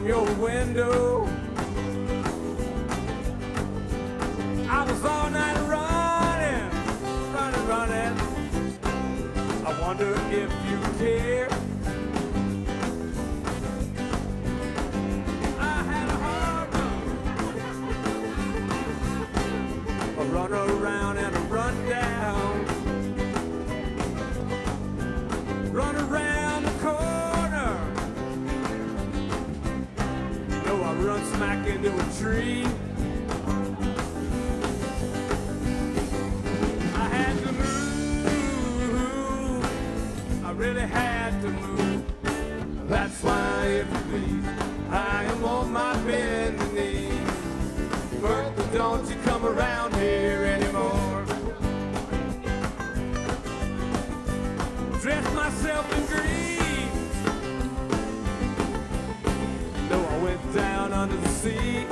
from your window. I was all night running, running, running. I wonder if you care. I had a hard run around and a run down, run around the corner. No, I run smack into a tree. I had to move, I really had to move. That's why, if you please, I am on my bending knees. Bertha, don't you come around here anymore. Dress myself in green. No, I went down under the sea.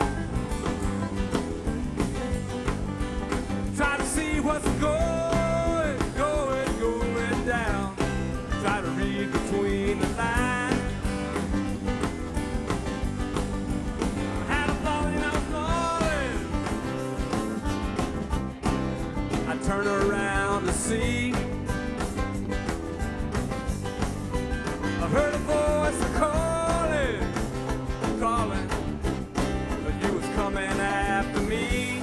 Try to see what's going down. Try to read between the lines. Had a falling, I was falling. I turn around to see. I heard a voice calling, calling. You was coming after me,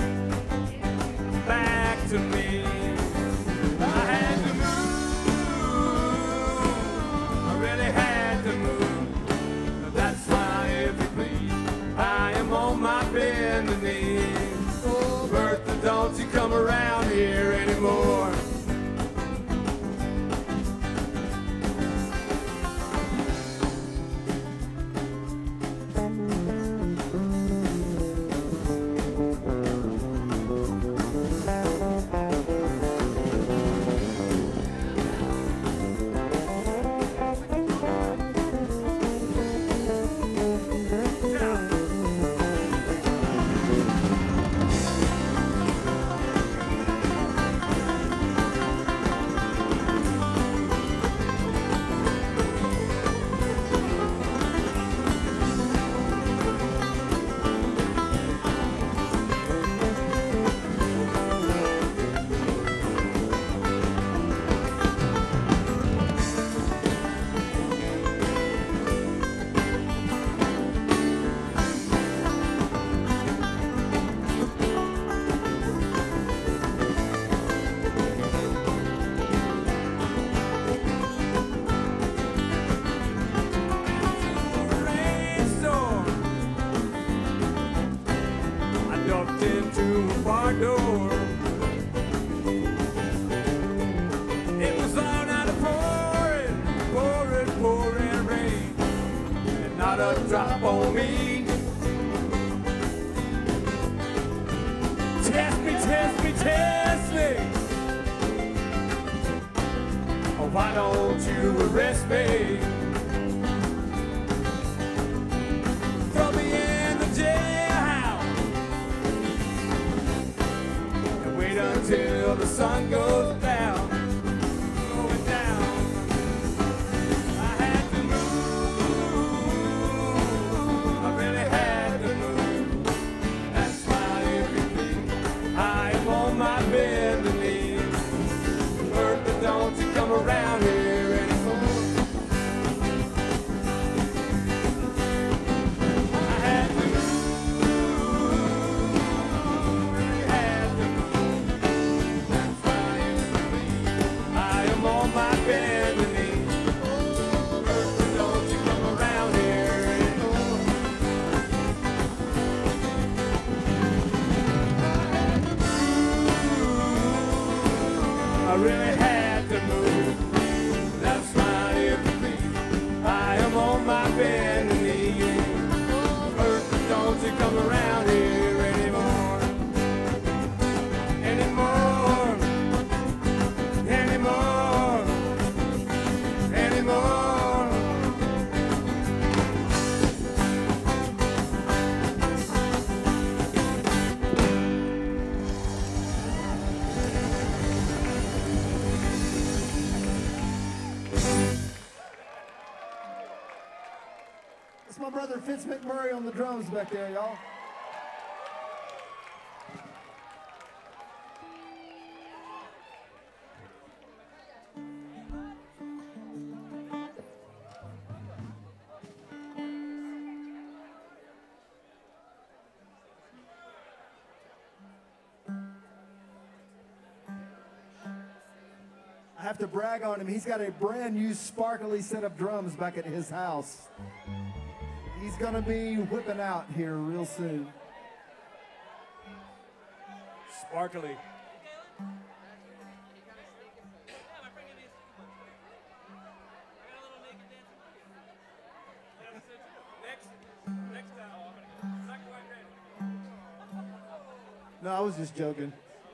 back to me. I had to move, I really had to move. That's why, if you please, I am on my bending knees. Oh, Bertha, don't you come around here anymore. Into a bar door. It was all night of pouring, pouring, pouring rain, and not a drop on me. Test me, test me, test me. Oh, why don't you arrest me? Throw me in the jailhouse. Wait until the sun goes down, going down. I had to move, I really had to move. That's why, if you please, I am on my bending knees. Bertha, don't you come around here anymore. I had to my bending knees. Bertha, don't you come around here anymore. I really had to move. That's why, if you please, I am on my bending knees. Bertha, don't you come around here anymore. Anymore. Anymore. Anymore. It's my brother Fitz McMurray on the drums back there, y'all. I have to brag on him. He's got a brand new sparkly set of drums back at his house. He's gonna be whipping out here real soon. Sparkly. No, I was just joking.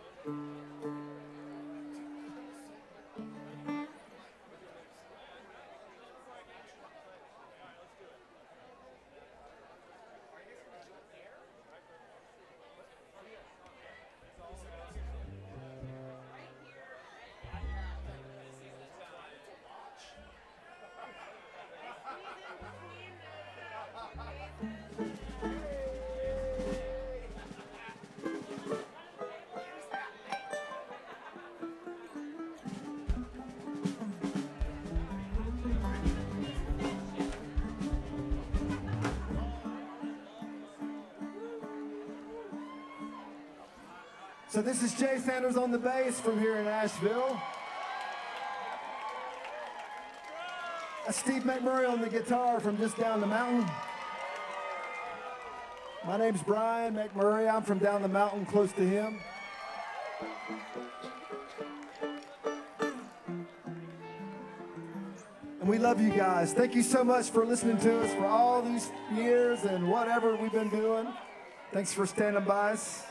So this is Jay Sanders on the bass from here in Asheville. That's Steve McMurray on the guitar from just down the mountain. My name's Brian McMurray. I'm from down the mountain close to him. And we love you guys. Thank you so much for listening to us for all these years and whatever we've been doing. Thanks for standing by us.